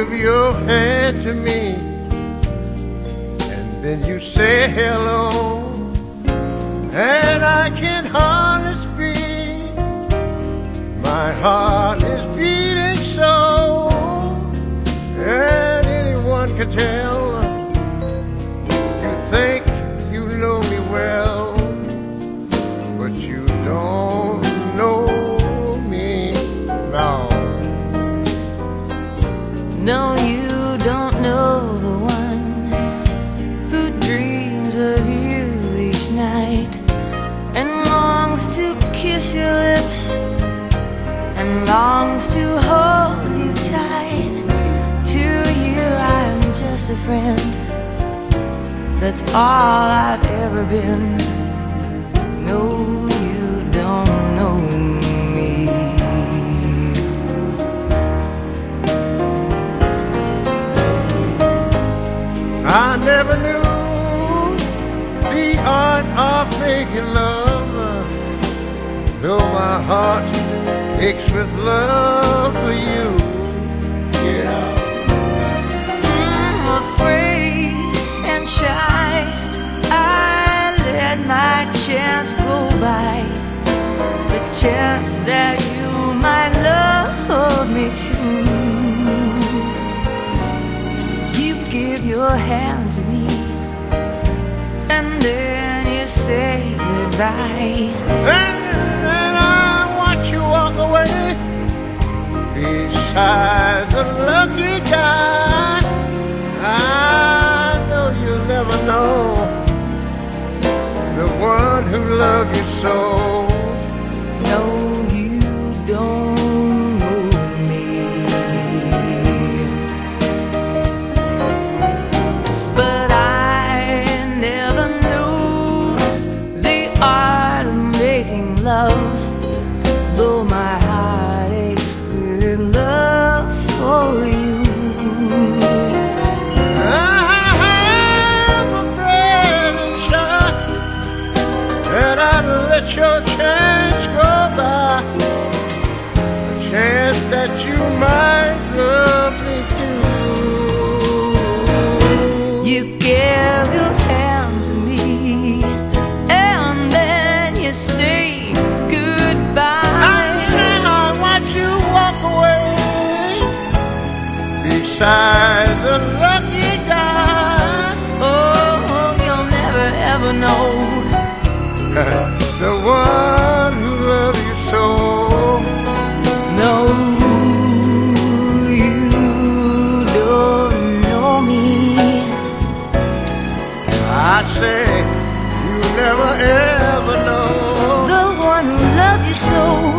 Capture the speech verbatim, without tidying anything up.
give your hand to me, and then you say hello, and I can hardly speak. My heart is beating so, and anyone can tell. You think you know me well, but you don't know me now. No, you don't know the one who dreams of you each night and longs to kiss your lips and longs to hold you tight. To you I'm just a friend, that's all I've ever been. No, you don't know me. I never knew the art of making love, though my heart aches with love for you. Yeah. I'm afraid and shy, I let my chance go by, the chance that you might love me too. You give your hand to me, and then you say goodbye, And then I watch you walk away beside the lucky guy. I know you'll never know the one who loved you so. no, you don't know me. But I never knew the art of making love, though my heart aches with love for you. I'm afraid and shy that I'd let your chance go by, a chance that you might love me too. You give your hand to me, and then you say goodbye. I watch you walk away beside the lucky guy. Oh, you'll never ever know The one who loves you so. No, you don't know me. I say you never ever know The one who loved you so.